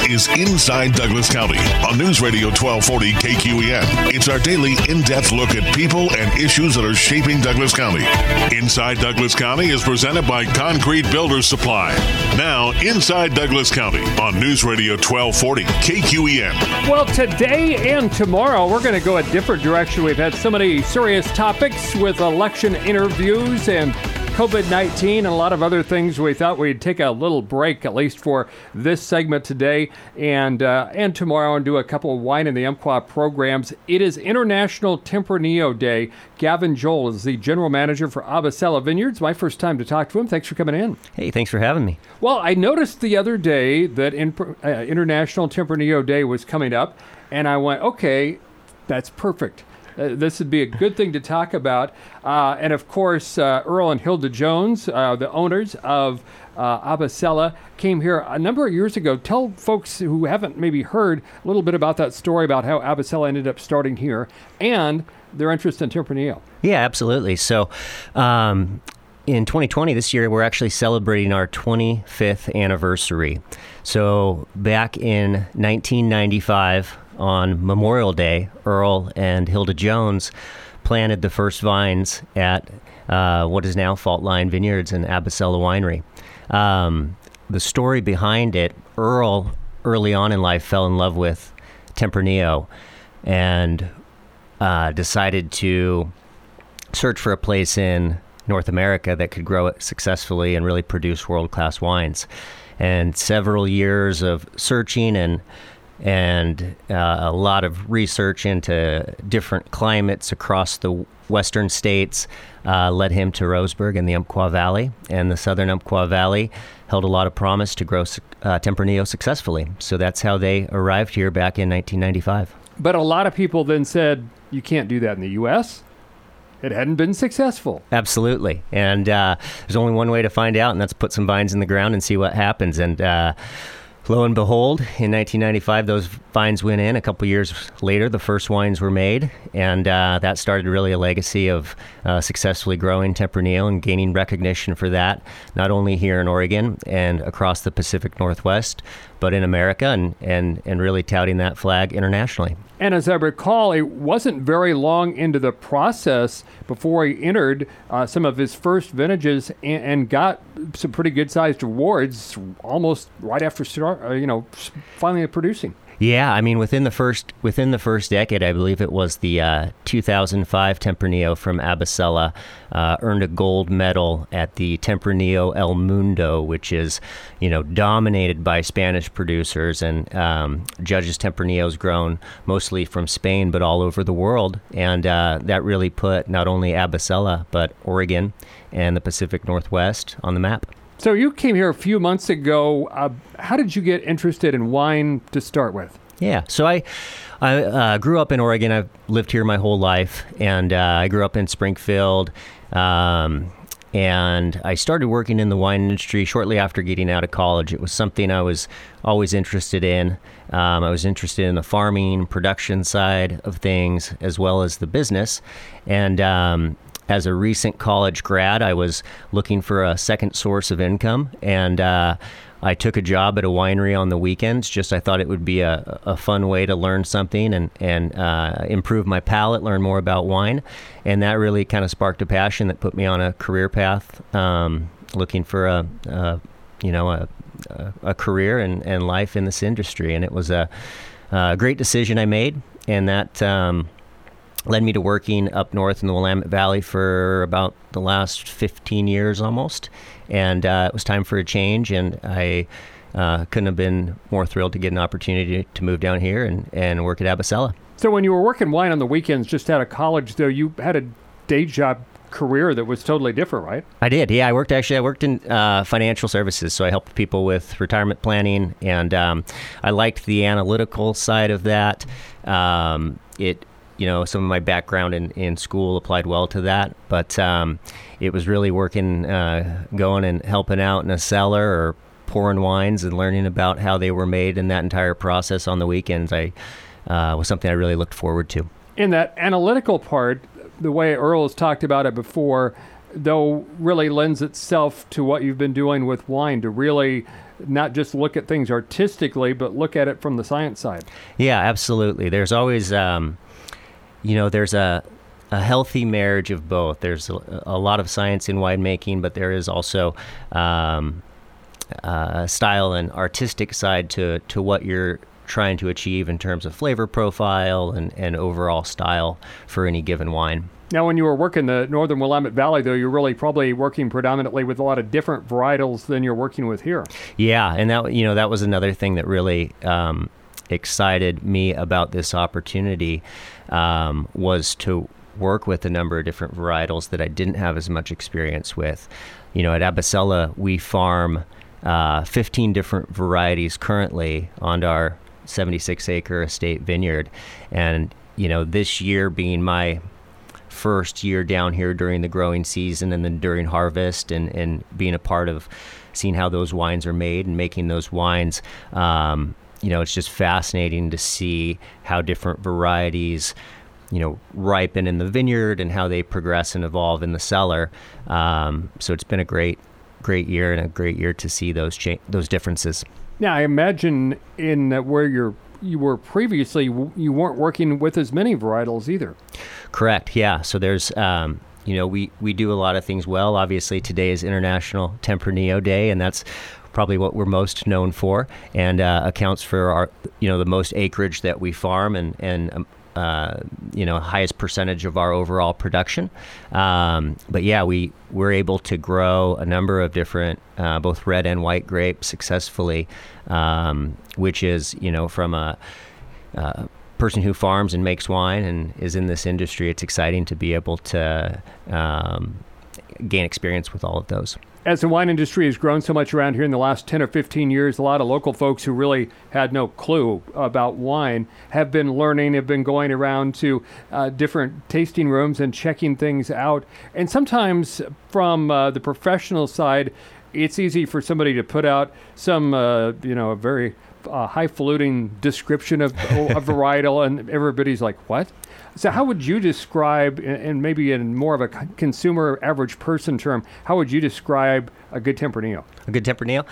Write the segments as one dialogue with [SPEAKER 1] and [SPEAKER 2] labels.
[SPEAKER 1] is Inside Douglas County on News Radio 1240 KQEN. It's our daily in-depth look at people and issues that are shaping Douglas County. Inside Douglas County is presented by Concrete Builders Supply. Now, Inside Douglas County on News Radio 1240 KQEN.
[SPEAKER 2] Well, today and tomorrow, we're going to go a different direction. We've had so many serious topics with election interviews and COVID-19 and a lot of other things. We thought we'd take a little break, at least for this segment today and tomorrow, and do a couple of Wine in the Umpqua programs. It is International Tempranillo Day. Gavin Joel is the general manager for Abasela Vineyards. My first time to talk to him. Thanks for coming in.
[SPEAKER 3] Hey, thanks for having me.
[SPEAKER 2] Well, I noticed the other day that International Tempranillo Day was coming up, and I went, okay, that's perfect. This would be a good thing to talk about. And of course, Earl and Hilda Jones, the owners of Abasela, came here a number of years ago. Tell folks who haven't maybe heard a little bit about that story about how Abasela ended up starting here and their interest in Tempranillo.
[SPEAKER 3] Yeah, absolutely. So in 2020, this year, we're actually celebrating our 25th anniversary. So back in 1995, on Memorial Day, Earl and Hilda Jones planted the first vines at what is now Fault Line Vineyards and Abasela Winery. The story behind it, Earl, early on in life, fell in love with Tempranillo and decided to search for a place in North America that could grow it successfully and really produce world-class wines. And several years of searching and a lot of research into different climates across the western states led him to Roseburg in the Umpqua Valley. And the southern Umpqua Valley held a lot of promise to grow Tempranillo successfully. So that's how they arrived here back in 1995.
[SPEAKER 2] But a lot of people then said, you can't do that in the U.S.? It hadn't been successful.
[SPEAKER 3] Absolutely. And there's only one way to find out, and that's put some vines in the ground and see what happens. And lo and behold, in 1995, those vines went in. A couple years later, the first wines were made, and that started really a legacy of successfully growing Tempranillo and gaining recognition for that, not only here in Oregon and across the Pacific Northwest, but in America, and really touting that flag internationally.
[SPEAKER 2] And as I recall, it wasn't very long into the process before he entered some of his first vintages and got some pretty good-sized awards almost right after finally producing.
[SPEAKER 3] Yeah, I mean, within the first decade, I believe it was the 2005 Tempranillo from Abasela earned a gold medal at the Tempranillo El Mundo, which is, dominated by Spanish producers and judges Tempranillos grown mostly from Spain, but all over the world. And that really put not only Abasela, but Oregon and the Pacific Northwest on the map.
[SPEAKER 2] So you came here a few months ago. How did you get interested in wine to start with?
[SPEAKER 3] Yeah, so I grew up in Oregon. I've lived here my whole life, and I grew up in Springfield. And I started working in the wine industry shortly after getting out of college. It was something I was always interested in. I was interested in the farming, production side of things, as well as the business. And as a recent college grad, I was looking for a second source of income, and I took a job at a winery on the weekends. I thought it would be a fun way to learn something and improve my palate, learn more about wine, and that really kind of sparked a passion that put me on a career path, looking for a career and life in this industry. And it was a great decision I made, and that led me to working up north in the Willamette Valley for about the last 15 years almost. And it was time for a change, and I couldn't have been more thrilled to get an opportunity to move down here and work at Abasela.
[SPEAKER 2] So when you were working wine on the weekends just out of college, though, you had a day job career that was totally different, right? I
[SPEAKER 3] did, yeah. I worked in financial services, so I helped people with retirement planning, and I liked the analytical side of that. Some of my background in school applied well to that, but it was really working, going and helping out in a cellar or pouring wines and learning about how they were made and that entire process on the weekends. Was something I really looked forward to.
[SPEAKER 2] In that analytical part, the way Earl has talked about it before, though, really lends itself to what you've been doing with wine, to really not just look at things artistically, but look at it from the science side.
[SPEAKER 3] Yeah, absolutely. There's always, there's a healthy marriage of both. There's a lot of science in winemaking, but there is also style and artistic side to what you're trying to achieve in terms of flavor profile and overall style for any given wine.
[SPEAKER 2] Now, when you were working the Northern Willamette Valley, though, you're really probably working predominantly with a lot of different varietals than you're working with here. Yeah,
[SPEAKER 3] and that was another thing that really excited me about this opportunity, was to work with a number of different varietals that I didn't have as much experience with. At Abasella, we farm 15 different varieties currently on our 76-acre estate vineyard. And, this year being my first year down here during the growing season and then during harvest and being a part of seeing how those wines are made and making those wines, it's just fascinating to see how different varieties ripen in the vineyard and how they progress and evolve in the cellar. So it's been a great year and a great year to see those differences. Now,
[SPEAKER 2] I imagine in where you were previously, you weren't working with as many varietals either.
[SPEAKER 3] Correct. Yeah. So there's, we do a lot of things well. Obviously, today is International Tempranillo Day, and that's probably what we're most known for, and accounts for our, the most acreage that we farm and highest percentage of our overall production. But yeah, we're able to grow a number of different, both red and white grapes successfully, which is, from a person who farms and makes wine and is in this industry, it's exciting to be able to gain experience with all of those.
[SPEAKER 2] As the wine industry has grown so much around here in the last 10 or 15 years, a lot of local folks who really had no clue about wine have been going around to different tasting rooms and checking things out. And sometimes from the professional side, it's easy for somebody to put out some, very highfalutin description of a varietal, and everybody's like, what? So how would you describe, and maybe in more of a consumer average person term, how would you describe a good Tempranillo?
[SPEAKER 3] A good Tempranillo?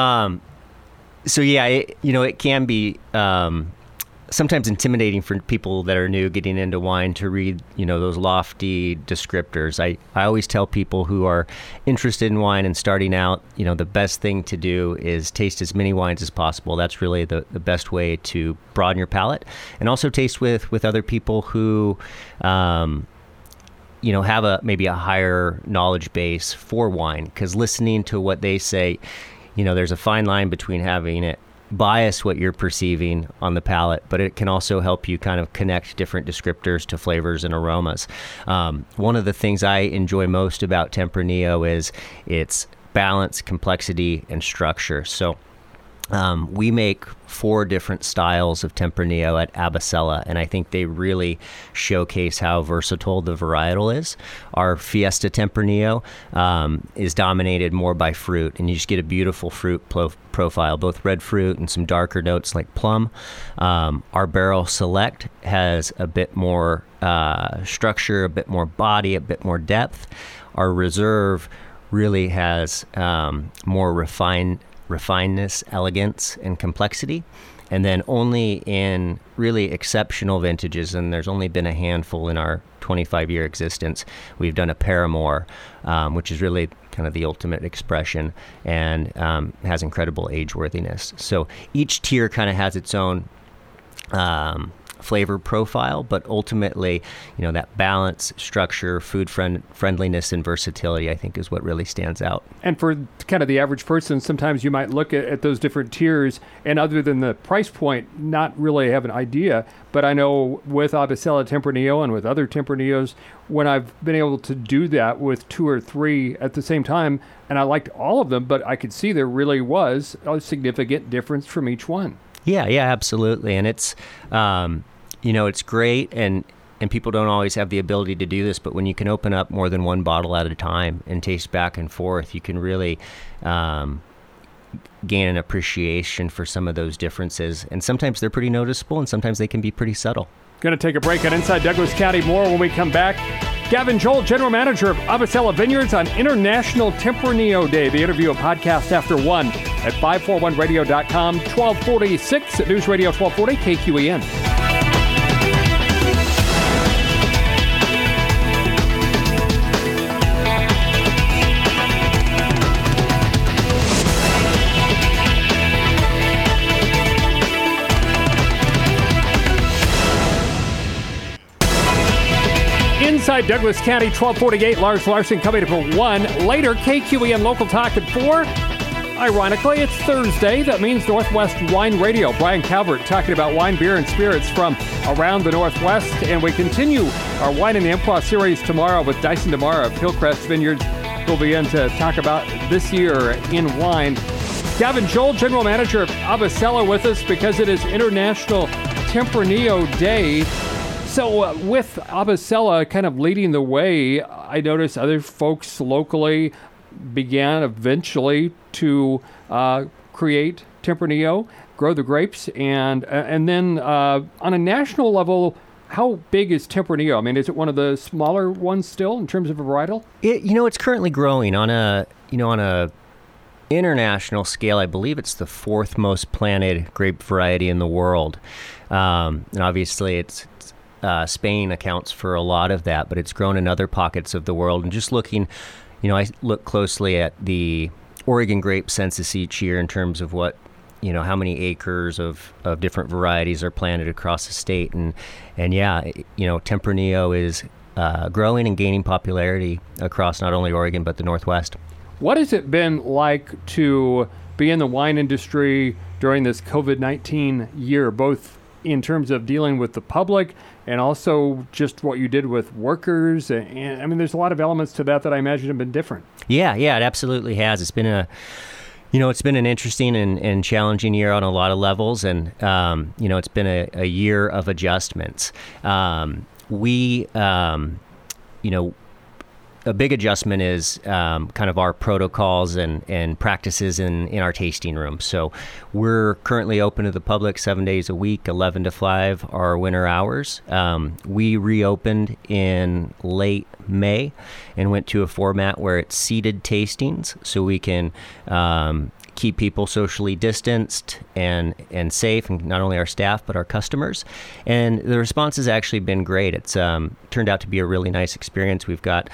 [SPEAKER 3] It can be sometimes intimidating for people that are new getting into wine to read, those lofty descriptors. I always tell people who are interested in wine and starting out, the best thing to do is taste as many wines as possible. That's really the best way to broaden your palate, and also taste with other people who, have maybe a higher knowledge base for wine, because listening to what they say, there's a fine line between having it bias what you're perceiving on the palate, but it can also help you kind of connect different descriptors to flavors and aromas. One of the things I enjoy most about Tempranillo is its balance, complexity, and structure. So we make 4 different styles of Tempranillo at Abasella, and I think they really showcase how versatile the varietal is. Our Fiesta Tempranillo is dominated more by fruit, and you just get a beautiful fruit profile, both red fruit and some darker notes like plum. Our Barrel Select has a bit more structure, a bit more body, a bit more depth. Our Reserve really has more refinedness, elegance, and complexity. And then only in really exceptional vintages, and there's only been a handful in our 25-year existence, we've done a Paramour, which is really kind of the ultimate expression and has incredible age-worthiness. So each tier kind of has its own flavor profile, but ultimately, that balance, structure, food friendliness, and versatility, I think, is what really stands out.
[SPEAKER 2] And for kind of the average person, sometimes you might look at those different tiers, and other than the price point, not really have an idea. But I know with Abasella Tempranillo and with other Tempranillos, when I've been able to do that with 2 or 3 at the same time, and I liked all of them, but I could see there really was a significant difference from each one.
[SPEAKER 3] Yeah, absolutely. And it's, it's great, and people don't always have the ability to do this, but when you can open up more than one bottle at a time and taste back and forth, you can really gain an appreciation for some of those differences. And sometimes they're pretty noticeable, and sometimes they can be pretty subtle.
[SPEAKER 2] Going to take a break on Inside Douglas County. More when we come back. Gavin Joel, General Manager of Abasella Vineyards on International Tempranillo Day. The interview, a podcast after 1 at 541radio.com, 1246 at News Radio 1240 KQEN. Inside Douglas County, 1248, Lars Larson coming up at 1. Later, KQEN Local Talk at 4. Ironically, it's Thursday. That means Northwest Wine Radio. Brian Calvert talking about wine, beer, and spirits from around the Northwest. And we continue our Wine in the Umpqua series tomorrow with Dyson DeMara of Hillcrest Vineyards, who'll be in to talk about this year in wine. Gavin Joel, General Manager of Abasella, with us because it is International Tempranillo Day. So with Abasella kind of leading the way, I noticed other folks locally began eventually to create Tempranillo, grow the grapes, and then on a national level, how big is Tempranillo? I mean, is it one of the smaller ones still in terms of a varietal?
[SPEAKER 3] It's currently growing on a international scale. I believe it's the fourth most planted grape variety in the world, and obviously it's. Spain accounts for a lot of that, but it's grown in other pockets of the world. And just looking, I look closely at the Oregon grape census each year in terms of what, how many acres of different varieties are planted across the state. And Tempranillo is growing and gaining popularity across not only Oregon, but the Northwest.
[SPEAKER 2] What has it been like to be in the wine industry during this COVID-19 year, both in terms of dealing with the public and also just what you did with workers? And I mean, there's a lot of elements to that I imagine have been different. Yeah,
[SPEAKER 3] it absolutely has. It's been it's been an interesting and challenging year on a lot of levels. And, it's been a year of adjustments. A big adjustment is kind of our protocols and practices in our tasting room. So we're currently open to the public 7 days a week, 11 to 5 our winter hours. We reopened in late May and went to a format where it's seated tastings, so we can keep people socially distanced and safe, and not only our staff but our customers. And the response has actually been great. It's turned out to be a really nice experience. We've got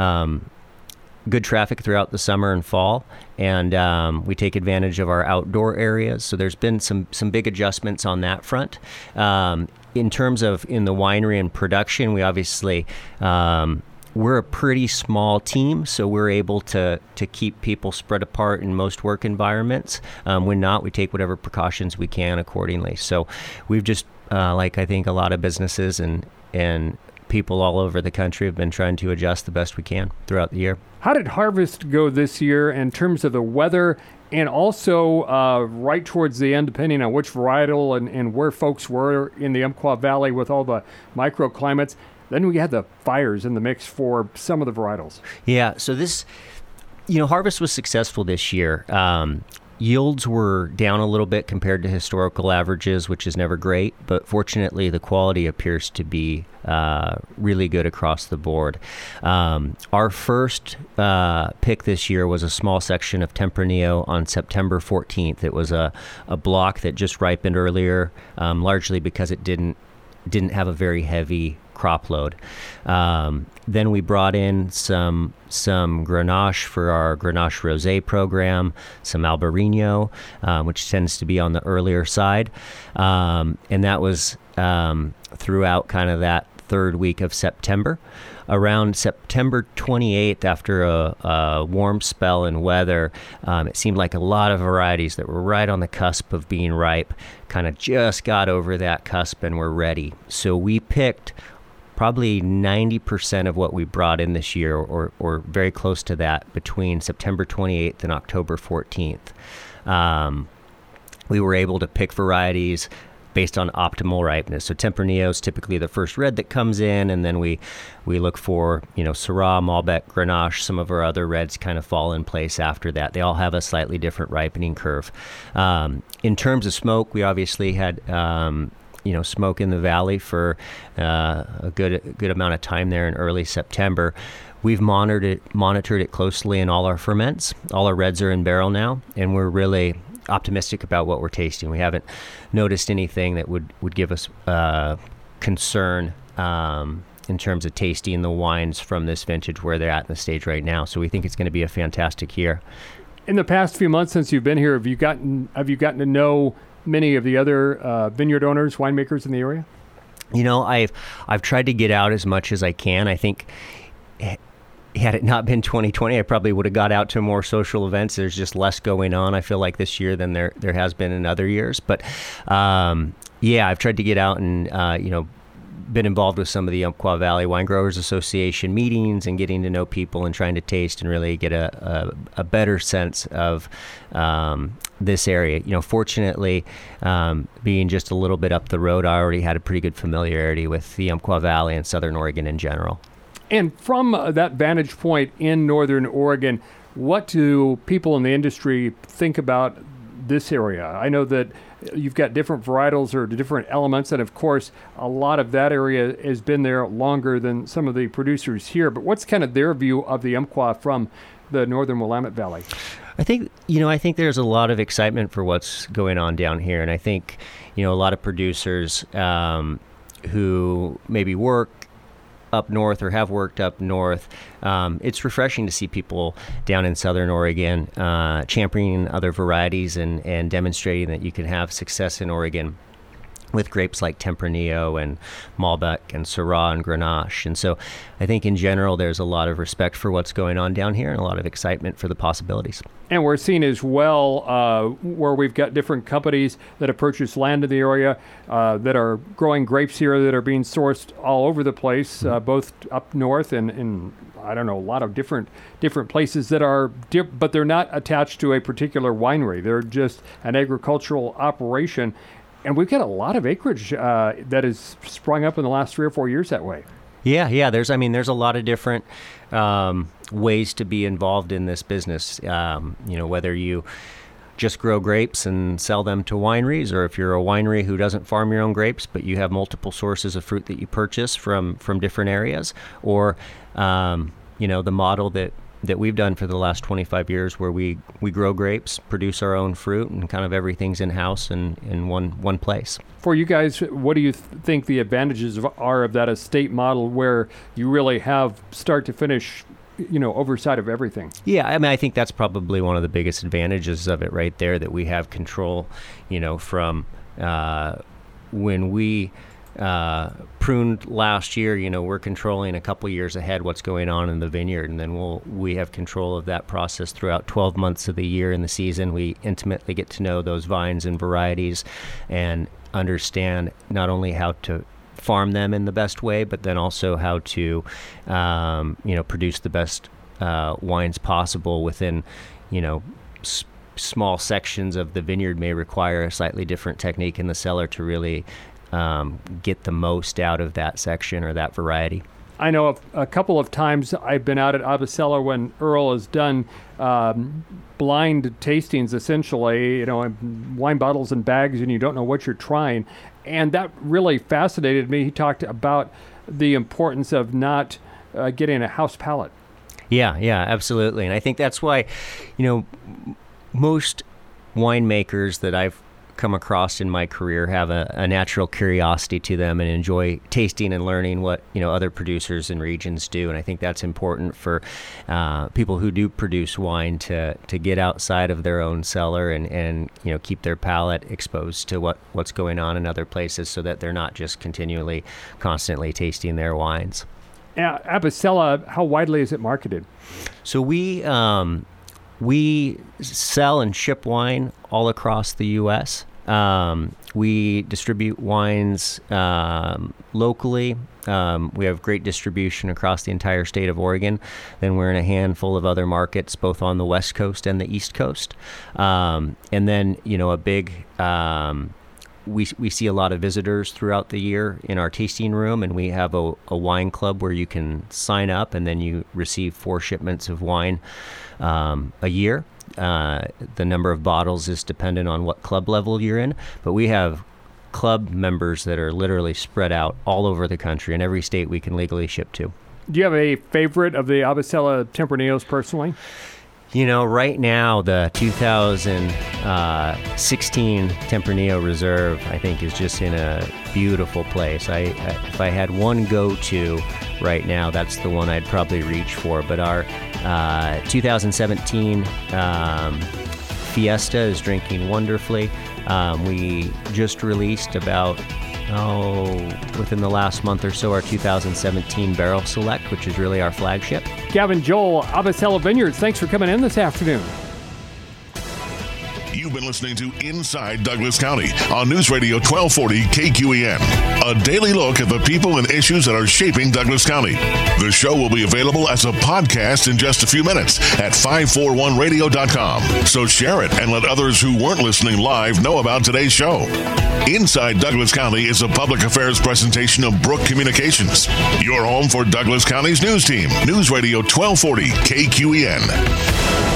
[SPEAKER 3] good traffic throughout the summer and fall, and we take advantage of our outdoor areas. So there's been some big adjustments on that front. In terms of in the winery and production, we obviously we're a pretty small team, so we're able to keep people spread apart in most work environments. When not, we take whatever precautions we can accordingly. So we've just, like I think a lot of businesses and people all over the country have been trying to adjust the best we can throughout the year.
[SPEAKER 2] How did harvest go this year in terms of the weather, and also right towards the end, depending on which varietal and where folks were in the Umpqua Valley with all the microclimates? Then we had the fires in the mix for some of the varietals. Yeah,
[SPEAKER 3] so this, harvest was successful this year. Yields were down a little bit compared to historical averages, which is never great, but fortunately the quality appears to be really good across the board. Our first pick this year was a small section of Tempranillo on September 14th. It was a block that just ripened earlier, largely because it didn't have a very heavy crop load. Then we brought in some Grenache for our Grenache Rosé program, some Albarino, which tends to be on the earlier side. And that was throughout kind of that third week of September. Around September 28th, after a warm spell in weather, it seemed like a lot of varieties that were right on the cusp of being ripe kind of just got over that cusp and were ready. So we picked probably 90% of what we brought in this year, or very close to that, between September 28th and October 14th. We were able to pick varieties based on optimal ripeness. So Tempranillo is typically the first red that comes in, and then we look for, Syrah, Malbec, Grenache. Some of our other reds kind of fall in place after that. They all have a slightly different ripening curve. In terms of smoke, we obviously had smoke in the valley for a good amount of time there in early September. We've monitored it closely in all our ferments. All our reds are in barrel now, and we're really optimistic about what we're tasting. We haven't noticed anything that would give us concern in terms of tasting the wines from this vintage where they're at in the stage right now. So we think it's going to be a fantastic year.
[SPEAKER 2] In the past few months since you've been here, have you gotten to know many of the other vineyard owners, winemakers in the area?
[SPEAKER 3] I've tried to get out as much as I can. I think had it not been 2020, I probably would have got out to more social events. There's just less going on, I feel like, this year than there has been in other years. But I've tried to get out and been involved with some of the Umpqua Valley Wine Growers Association meetings and getting to know people and trying to taste and really get a better sense of this area. Fortunately, being just a little bit up the road, I already had a pretty good familiarity with the Umpqua Valley and Southern Oregon in general.
[SPEAKER 2] And from that vantage point in Northern Oregon, what do people in the industry think about this area? I know that you've got different varietals or different elements, and of course, a lot of that area has been there longer than some of the producers here. But what's kind of their view of the Umpqua from the Northern Willamette Valley?
[SPEAKER 3] I think there's a lot of excitement for what's going on down here, and I think, a lot of producers who maybe work up north or have worked up north, it's refreshing to see people down in Southern Oregon championing other varieties and demonstrating that you can have success in Oregon with grapes like Tempranillo and Malbec and Syrah and Grenache. And so I think in general there's a lot of respect for what's going on down here and a lot of excitement for the possibilities.
[SPEAKER 2] And we're seeing as well where we've got different companies that have purchased land in the area that are growing grapes here that are being sourced all over the place, both up north and in, I don't know, a lot of different places that are, but they're not attached to a particular winery. They're just an agricultural operation. And we've got a lot of acreage that has sprung up in the last 3 or 4 years that way.
[SPEAKER 3] Yeah. There's a lot of different ways to be involved in this business. Whether you just grow grapes and sell them to wineries, or if you're a winery who doesn't farm your own grapes, but you have multiple sources of fruit that you purchase from different areas, or the model that we've done for the last 25 years where we grow grapes, produce our own fruit, and kind of everything's in-house and in one place. For you guys, what do you think the advantages are of that estate model where you really have start to finish, oversight of everything? Yeah, I think that's probably one of the biggest advantages of it right there, that we have control, from when we pruned last year, we're controlling a couple years ahead what's going on in the vineyard, and then we have control of that process throughout 12 months of the year in the season. We intimately get to know those vines and varieties and understand not only how to farm them in the best way, but then also how to produce the best wines possible within small sections of the vineyard. May require a slightly different technique in the cellar to really get the most out of that section or that variety. I know a couple of times I've been out at Abasela when Earl has done blind tastings, essentially, wine bottles and bags, and you don't know what you're trying. And that really fascinated me. He talked about the importance of not getting a house palate. Yeah, absolutely. And I think that's why, most winemakers that I've come across in my career have a natural curiosity to them and enjoy tasting and learning what other producers and regions do. And I think that's important for people who do produce wine to get outside of their own cellar and keep their palate exposed to what's going on in other places, so that they're not just constantly tasting their wines. Abasela, how widely is it marketed? So we sell and ship wine all across the U.S. We distribute wines locally. We have great distribution across the entire state of Oregon. Then we're in a handful of other markets, both on the West Coast and the East Coast. And then, a big... We see a lot of visitors throughout the year in our tasting room, and we have a wine club where you can sign up, and then you receive 4 shipments of wine a year. The number of bottles is dependent on what club level you're in, but we have club members that are literally spread out all over the country in every state we can legally ship to.
[SPEAKER 2] Do you have a favorite of the Avicella Tempraneos personally?
[SPEAKER 3] You know, right now, the 2016 Tempranillo Reserve, I think, is just in a beautiful place. If I had one go-to right now, that's the one I'd probably reach for. But our 2017 Fiesta is drinking wonderfully. We just released within the last month or so, our 2017 Barrel Select, which is really our flagship.
[SPEAKER 2] Gavin Joel, Avicella Vineyards, thanks for coming in this afternoon.
[SPEAKER 1] You've been listening to Inside Douglas County on News Radio 1240 KQEN. A daily look at the people and issues that are shaping Douglas County. The show will be available as a podcast in just a few minutes at 541radio.com. So share it and let others who weren't listening live know about today's show. Inside Douglas County is a public affairs presentation of Brook Communications. Your home for Douglas County's news team. News Radio 1240 KQEN.